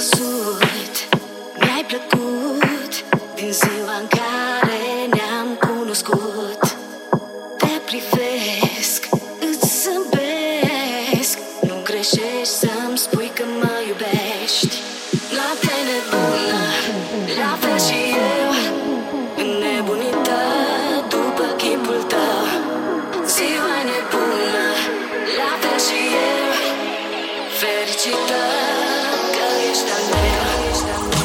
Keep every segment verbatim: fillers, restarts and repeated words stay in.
văzut, mi-ai plăcut din ziua în care ne-am cunoscut. Te privesc, îți zâmbesc, nu greșești să-mi spui că mă iubești. Noapte nebună, la fel și eu, înnebunită după chipul tău. Ziua nebună, la fel și eu, fericită că ești al meu, ești al meu.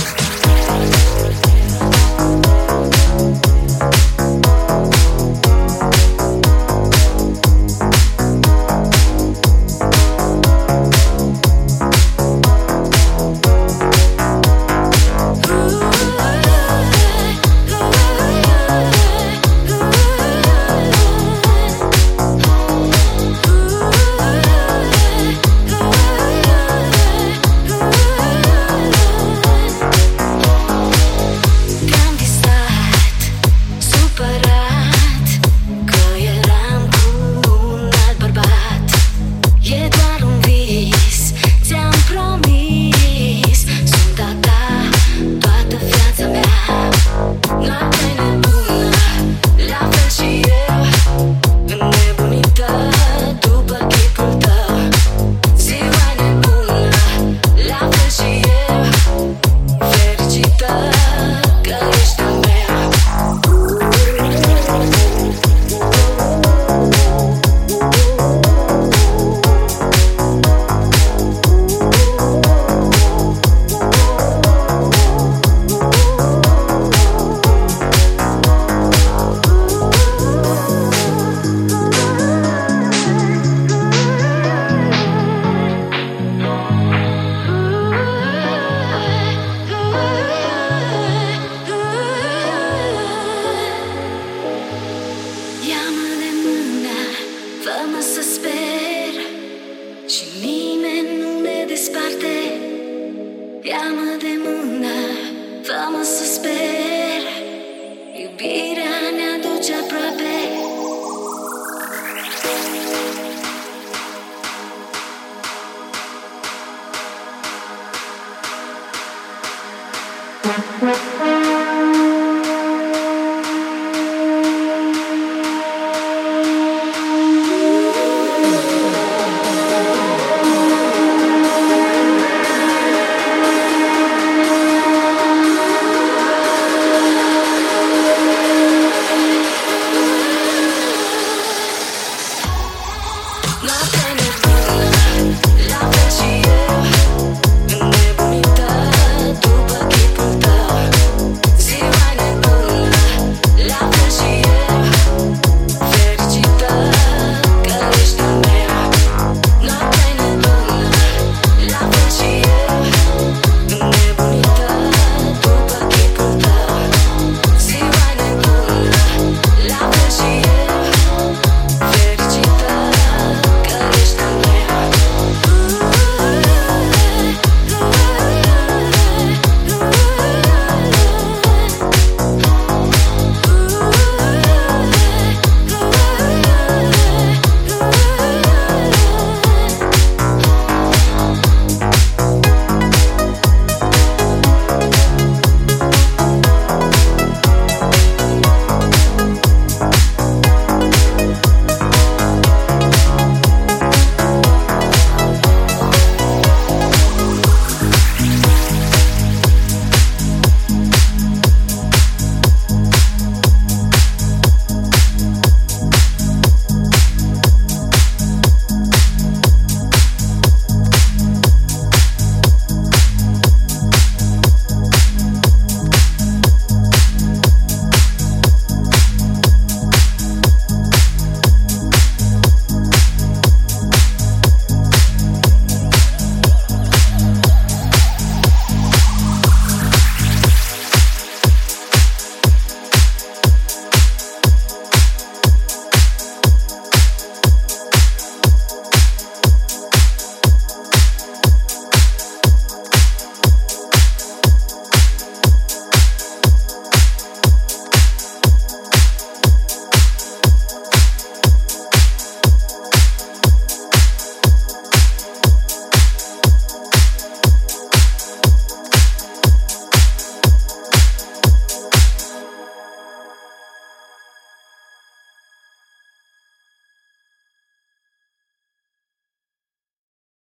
Fă-mă să sper și nimeni nu ne desparte. Ia-mă de mână, fă-mă să sper, iubirea ne aduce aproape. We'll be right back.